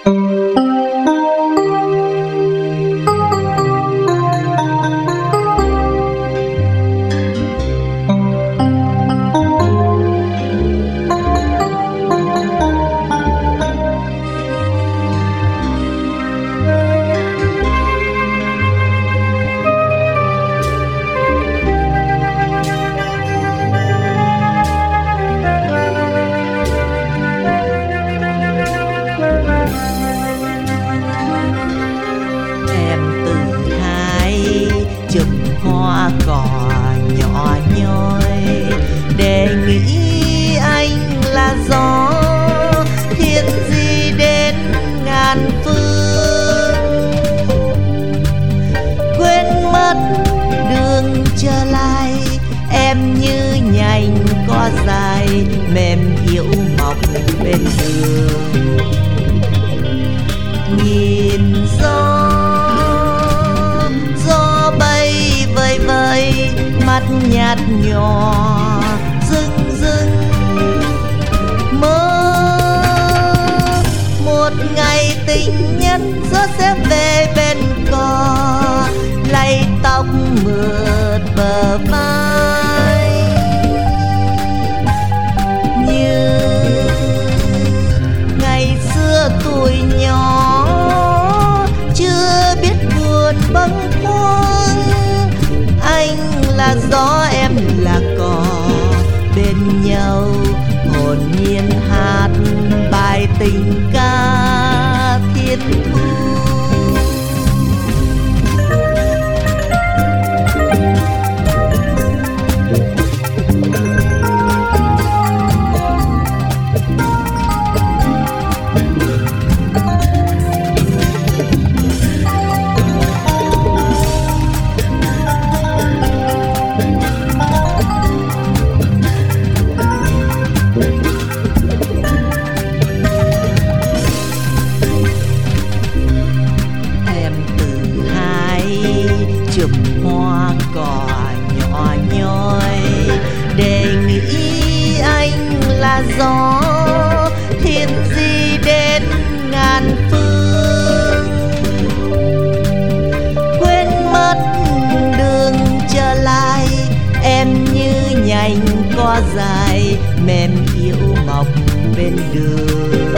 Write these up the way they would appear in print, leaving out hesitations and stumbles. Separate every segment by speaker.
Speaker 1: chùm hoa cỏ nhỏ nhoi, để nghĩ anh là gió thiên di đến ngàn phương. Quên mất đường trở lại, em như nhành cỏ dài mềm yếu mọc bên đường. Nhìn gió bay vơi vơi, mắt nhạt nhòa rưng rưng. Mơ một ngày tình nhân gió sẽ về bên cò, lay tóc mượt bờ vai. Như ngày xưa tuổi nhỏ chưa biết buồn bâng khuâng, anh là gió em là cỏ, bên nhau hồn nhiên hát bài tình ca thiên thu. Chùm hoa cỏ nhỏ nhoi, để nghĩ anh là gió thiên di đến ngàn phương. Quên mất đường trở lại, em như nhành cỏ dài mềm yếu mọc bên đường.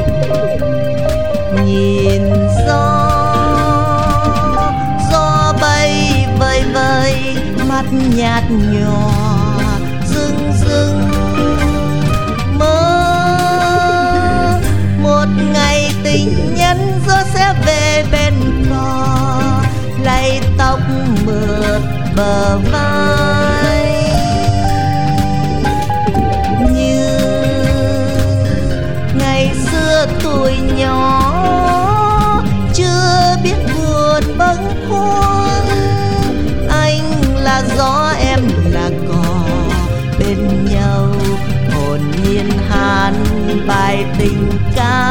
Speaker 1: Nhìn gió vơi vơi, mắt nhạt nhòa rưng rưng. Mơ một ngày tình nhân gió sẽ về bên cò, lay tóc mượt bờ vai. Như ngày xưa tuổi nhỏ chưa biết buồn bâng khuâng, là gió em là cỏ, bên nhau hồn nhiên hát bài tình ca